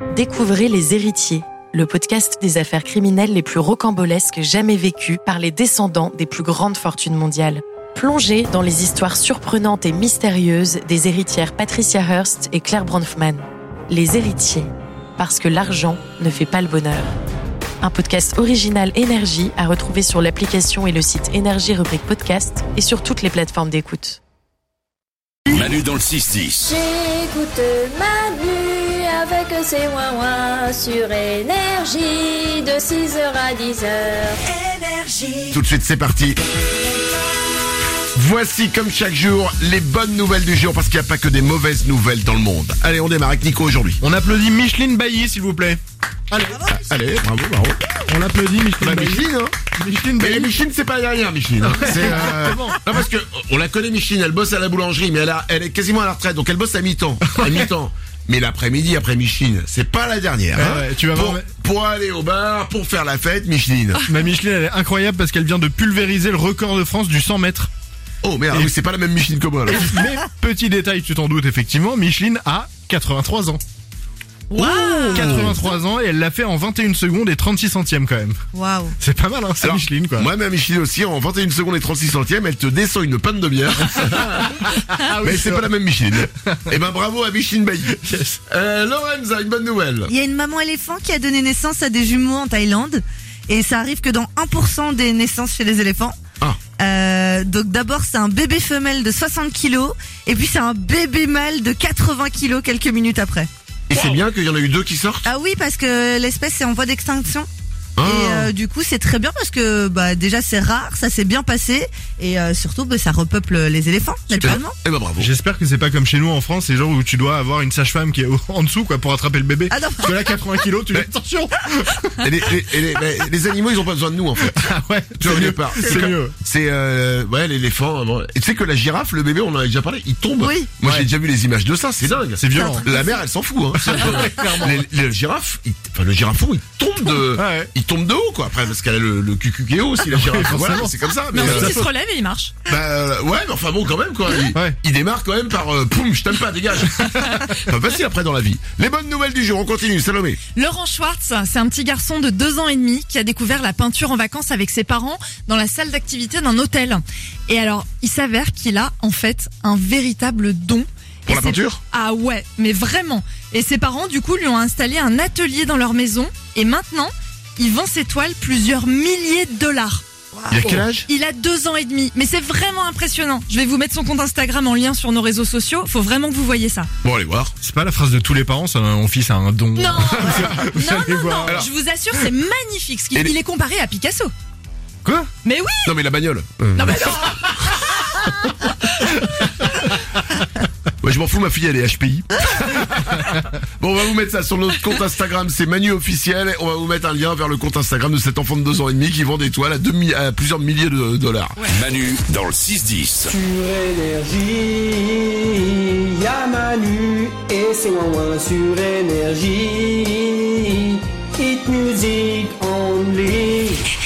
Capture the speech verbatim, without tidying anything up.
Découvrez Les Héritiers, le podcast des affaires criminelles les plus rocambolesques jamais vécues par les descendants des plus grandes fortunes mondiales. Plongez dans les histoires surprenantes et mystérieuses des héritières Patricia Hearst et Claire Bronfman. Les Héritiers, parce que l'argent ne fait pas le bonheur. Un podcast original Énergie à retrouver sur l'application et le site Énergie rubrique podcast et sur toutes les plateformes d'écoute. Manu dans le six dix. J'écoute Manu avec ses ouin-ouin sur Énergie de six heures à dix heures. Énergie. Tout de suite, c'est parti. Voici, comme chaque jour, les bonnes nouvelles du jour, parce qu'il n'y a pas que des mauvaises nouvelles dans le monde. Allez, on démarre avec Nico aujourd'hui. On applaudit Micheline Bailly, s'il vous plaît. Allez, Ah, allez, bravo, bravo. on applaudit Micheline Bah, Bailly. Micheline, hein. Micheline Mais Bailly. Micheline, c'est pas derrière, Micheline. Hein. C'est, euh... Comment Non, parce que on la connaît, Micheline, elle bosse à la boulangerie, mais elle, a, elle est quasiment à la retraite, donc elle bosse à mi-temps. À mi-temps. Mais l'après-midi, après Micheline, c'est pas la dernière. Ouais, hein. ouais, tu vas pour, voir, mais- pour aller au bar, pour faire la fête, Micheline. Ma Micheline, elle est incroyable parce qu'elle vient de pulvériser le record de France du cent mètres. Oh merde, Et- oui, c'est pas la même Micheline que moi, là. Mais, petit détail, tu t'en doutes effectivement, Micheline a quatre-vingt-trois ans. Waouh, quatre-vingt-trois ans et elle l'a fait en vingt et une secondes et trente-six centièmes quand même. waouh. C'est pas mal, hein, c'est Alors, Micheline quoi. Moi, ma Micheline aussi, en vingt et une secondes et trente-six centièmes, elle te descend une panne de bière. Ah oui, Mais c'est pas la même Micheline. Eh ben, bravo à Micheline Bailly. Yes. Euh, Lorenza, une bonne nouvelle. Il y a une maman éléphant qui a donné naissance à des jumeaux en Thaïlande. Et ça arrive que dans un pour cent des naissances chez les éléphants. Ah. Euh, donc d'abord c'est un bébé femelle de soixante kilos. Et puis c'est un bébé mâle de quatre-vingts kilos quelques minutes après. Et c'est bien qu'il y en a eu deux qui sortent. Ah oui, parce que l'espèce est en voie d'extinction. Ah. Et euh, du coup c'est très bien parce que bah déjà c'est rare, ça s'est bien passé. Et euh, surtout bah, ça repeuple les éléphants naturellement. Eh ben, bravo. J'espère que c'est pas comme chez nous en France, c'est genre où tu dois avoir une sage-femme qui est au- en dessous quoi pour attraper le bébé. Ah non. Parce que là quatre-vingts kilos, tu dis attention. Et les, les- et les- les- les animaux, ils ont pas besoin de nous, en fait. Ah ouais, Tu vois, au mieux. départ. C'est comme- mieux. C'est, euh, ouais, l'éléphant. Bon. Et tu sais que la girafe, le bébé, on en a déjà parlé, il tombe. Oui. Moi, Ouais. j'ai déjà vu les images de ça, c'est dingue. C'est violent. La mère, elle s'en fout, hein. les, les girafes, il- enfin, le girafon, il tombe de, Ouais. il tombe de haut, quoi. Après, parce qu'elle a le, le cucu qui est haut aussi, la girafe. forcément. Voilà, c'est comme ça. Mais, Mais euh, ensuite, il se relève et il marche. bah, euh, ouais, mais enfin bon, quand même, quoi. Il, Ouais. il démarre quand même par, euh, poum, je t'aime pas, dégage. Pas facile après dans la vie. Les bonnes nouvelles du jour, on continue, Salomé. Laurent Schwartz, c'est un petit garçon de deux ans et demi qui a découvert la peinture en vacances avec ses parents dans la salle d'activité d'un hôtel. Et alors, il s'avère qu'il a en fait un véritable don. Pour Et la ses- peinture? Ah ouais, mais vraiment. Et ses parents, du coup, lui ont installé un atelier dans leur maison. Et maintenant, il vend ses toiles plusieurs milliers de dollars. Il a quel âge? Il a deux ans et demi, mais c'est vraiment impressionnant. Je vais vous mettre son compte Instagram en lien sur nos réseaux sociaux. Faut vraiment que vous voyez ça. Bon, allez voir. C'est pas la phrase de tous les parents, ça, mon fils a un don. Non, Vous non, allez non, voir. non. Alors- Je vous assure, c'est magnifique. Ce qu'il- Et les- Il est comparé à Picasso. Quoi? Mais oui. Non, mais la bagnole. Euh, Non mais non. Ouais, je m'en fous, ma fille, elle est H P I. Bon, on va vous mettre ça sur notre compte Instagram, c'est Manu officiel. On va vous mettre un lien vers le compte Instagram de cet enfant de deux ans et demi qui vend des toiles à, deux mi- à plusieurs milliers de dollars. Manu dans le six dix. Sur Énergie, y'a Manu et ses ouin-ouin sur Énergie. Hit music only.